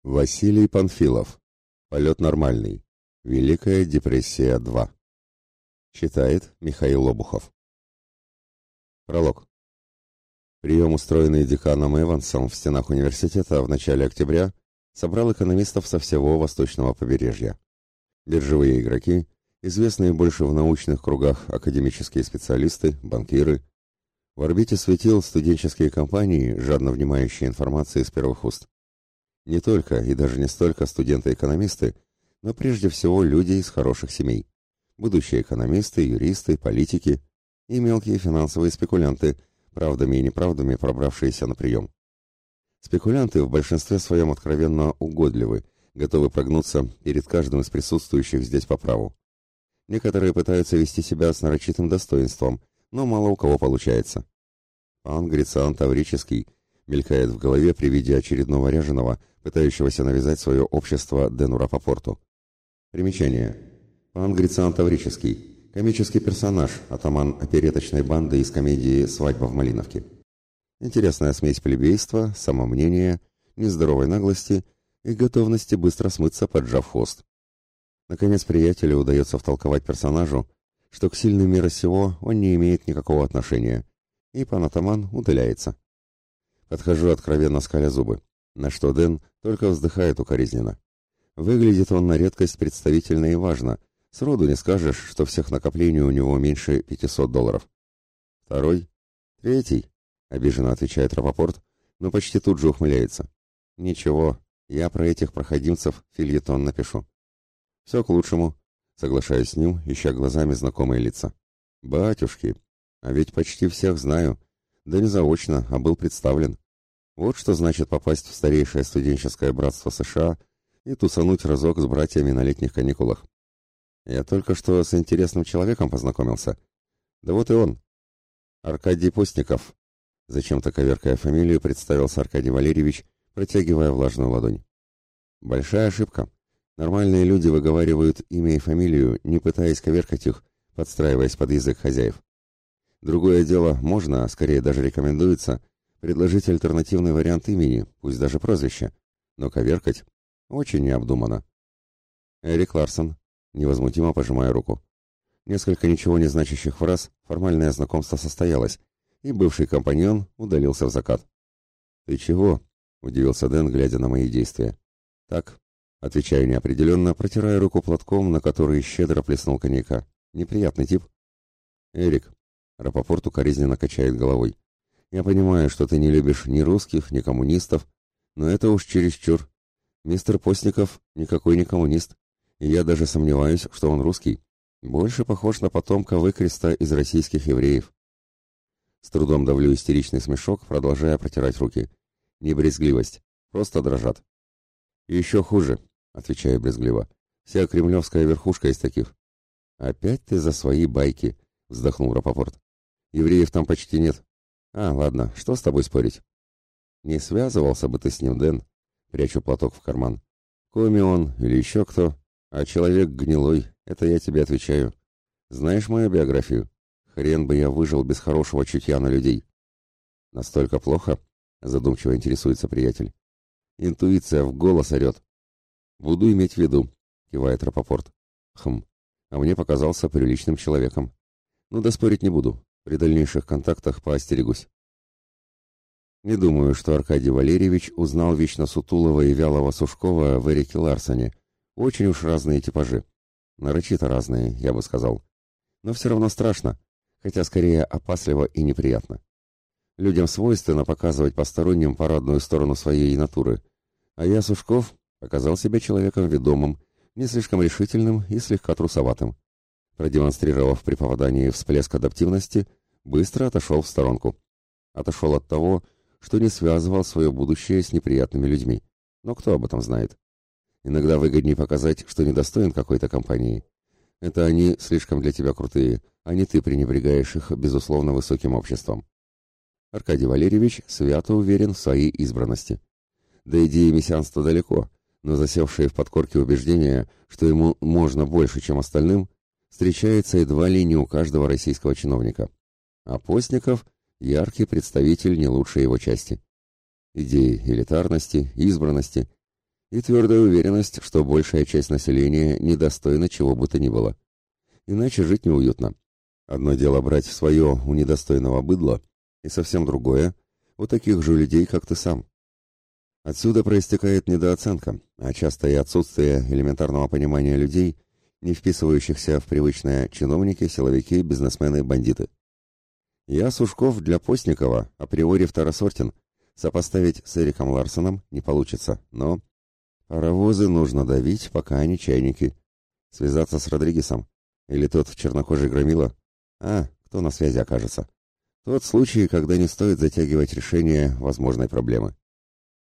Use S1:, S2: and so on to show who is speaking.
S1: Василий Панфилов. Полет нормальный. Великая депрессия 2. Читает Михаил Лобухов. Пролог. Прием, устроенный деканом Эвансом в стенах университета в начале октября, собрал экономистов со всего восточного побережья. Биржевые игроки, известные больше в научных кругах академические специалисты, банкиры. В орбите светил студенческие компании, жадно внимающие информации с первых уст. Не только и даже не столько студенты-экономисты, но прежде всего люди из хороших семей. Будущие экономисты, юристы, политики и мелкие финансовые спекулянты, правдами и неправдами пробравшиеся на прием. Спекулянты в большинстве своем откровенно угодливы, готовы прогнуться перед каждым из присутствующих здесь по праву. Некоторые пытаются вести себя с нарочитым достоинством, но мало у кого получается. Пан Грициан Таврический мелькает в голове при виде очередного ряженого, пытающегося навязать свое общество Дэну Рапопорту. Примечание. Пан Грициан Таврический. Комический персонаж, атаман опереточной банды из комедии «Свадьба в Малиновке». Интересная смесь плебейства, самомнения, нездоровой наглости и готовности быстро смыться, поджав хвост. Наконец, приятелю удается втолковать персонажу, что к сильным мира сего он не имеет никакого отношения, и пан атаман удаляется. Подхожу, откровенно скаля зубы, на что Дэн только вздыхает укоризненно. Выглядит он на редкость представительно и важно, сроду не скажешь, что всех накоплений у него меньше $500. Второй? Третий? Обиженно отвечает Рапопорт, но почти тут же ухмыляется. Ничего, я про этих проходимцев фельетон напишу. Все к лучшему, соглашаюсь с ним, ища глазами знакомые лица. Батюшки, а ведь почти всех знаю, да не заочно, а был представлен. Вот что значит попасть в старейшее студенческое братство США и тусануть разок с братьями на летних каникулах. Я только что с интересным человеком познакомился. Да вот и он. Аркадий Постников. Зачем-то коверкая фамилию, представился Аркадий Валерьевич, протягивая влажную ладонь. Большая ошибка. Нормальные люди выговаривают имя и фамилию, не пытаясь коверкать их, подстраиваясь под язык хозяев. Другое дело, можно, скорее даже рекомендуется, предложить альтернативный вариант имени, пусть даже прозвище, но коверкать очень необдуманно. Эрик Ларсон, невозмутимо пожимая руку. Несколько ничего не значащих фраз, формальное знакомство состоялось, и бывший компаньон удалился в закат. «Ты чего?» — удивился Дэн, глядя на мои действия. «Так», — отвечаю неопределенно, протирая руку платком, на который щедро плеснул коньяка. «Неприятный тип». «Эрик», — Рапопорт укоризненно качает головой. «Я понимаю, что ты не любишь ни русских, ни коммунистов, но это уж чересчур. Мистер Постников никакой не коммунист, и я даже сомневаюсь, что он русский. Больше похож на потомка выкреста из российских евреев». С трудом давлю истеричный смешок, продолжая протирать руки. Не брезгливость, просто дрожат. «Еще хуже», — отвечаю брезгливо. «Вся кремлевская верхушка из таких». «Опять ты за свои байки», — вздохнул Рапопорт. «Евреев там почти нет». «А, ладно, что с тобой спорить?» «Не связывался бы ты с ним, Дэн», — прячу платок в карман. «Коми он или еще кто, а человек гнилой, это я тебе отвечаю. Знаешь мою биографию? Хрен бы я выжил без хорошего чутья на людей». «Настолько плохо?» — задумчиво интересуется приятель. «Интуиция в голос орет». «Буду иметь в виду», — кивает Рапопорт. «Хм, а мне показался приличным человеком. Ну да спорить не буду. При дальнейших контактах поостерегусь». Не думаю, что Аркадий Валерьевич узнал вечно сутулого и вялого Сушкова в Эрике Ларсоне. Очень уж разные типажи. Нарочито разные, я бы сказал. Но все равно страшно, хотя скорее опасливо и неприятно. Людям свойственно показывать посторонним парадную сторону своей натуры. А я, Сушков, показал себя человеком ведомым, не слишком решительным и слегка трусоватым. Продемонстрировав при попадании всплеск адаптивности, быстро отошел в сторонку. Отошел от того, что не связывал свое будущее с неприятными людьми. Но кто об этом знает? Иногда выгоднее показать, что недостоин какой-то компании. Это они слишком для тебя крутые, а не ты пренебрегаешь их, безусловно, высоким обществом. Аркадий Валерьевич свято уверен в своей избранности. До идеи мессианства далеко, но засевшие в подкорке убеждения, что ему можно больше, чем остальным, встречается едва ли не у каждого российского чиновника. А Постников – яркий представитель не лучшей его части. Идеи элитарности, избранности и твердая уверенность, что большая часть населения недостойна чего бы то ни было. Иначе жить неуютно. Одно дело брать свое у недостойного быдла, и совсем другое — у таких же людей, как ты сам. Отсюда проистекает недооценка, а часто и отсутствие элементарного понимания людей, не вписывающихся в привычные чиновники, силовики, бизнесмены, бандиты. Я Сушков для Постникова априори второсортен, сопоставить с Эриком Ларсоном не получится, но паровозы нужно давить, пока они чайники. Связаться с Родригесом? Или тот чернокожий громила? Кто на связи окажется? Тот случай, когда не стоит затягивать решение возможной проблемы.